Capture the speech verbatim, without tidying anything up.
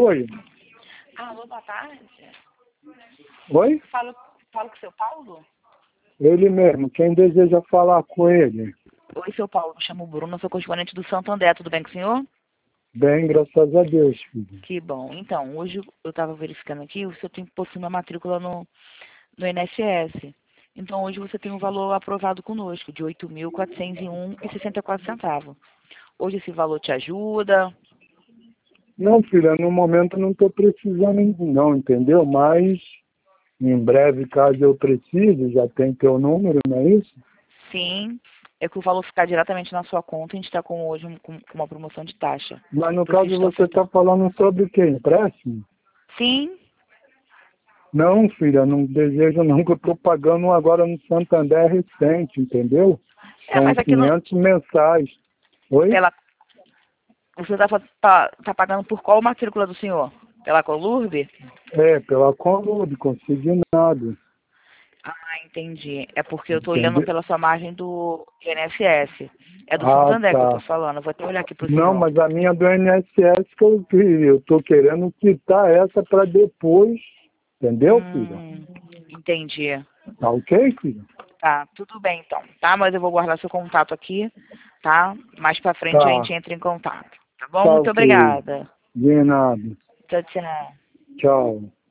Oi? Alô, boa tarde. Oi? Falo, falo com o seu Paulo? Ele mesmo. Quem deseja falar com ele? Oi, seu Paulo. Me chamo Bruno, sou correspondente do Santander. Tudo bem com o senhor? Bem, graças a Deus, filho. Que bom. Então, hoje eu estava verificando aqui, o senhor tem possui uma matrícula no, no I N S S. Então, hoje você tem um valor aprovado conosco, de oito mil quatrocentos e um reais e sessenta e quatro centavos. Hoje esse valor te ajuda? Não, filha, no momento não estou precisando não, entendeu? Mas em breve, caso eu precise, já tem teu número, não é isso? Sim. É que o valor ficar diretamente na sua conta, a gente está com hoje um- com com uma promoção de taxa. Mas no Por isso caso estão você está falando sobre o quê? Empréstimo? Sim. Não, filha, não desejo não, que eu estou pagando agora no Santander recente, entendeu? É, São mas aqui não. quinhentos mensais. Oi? Pela, você está tá, tá pagando por qual matrícula do senhor? Pela Colurbe? É, pela Conlude, consignado. Ah, entendi. É porque eu estou olhando Entendeu? pela sua margem do I N S S. É do Ah, Santander que eu estou tá. falando. Eu vou até olhar aqui para o Não, senhor. mas a minha do I N S S que eu queria. Eu tô querendo quitar essa para depois. Entendeu, filha? Hum, entendi. Tá ok, filha? Tá, tudo bem então, tá? Mas eu vou guardar seu contato aqui, tá? Mais pra frente a Tá. gente entra em contato. Tá bom? Tá Muito ok. obrigada. De nada. Tchau, tchau. Tchau.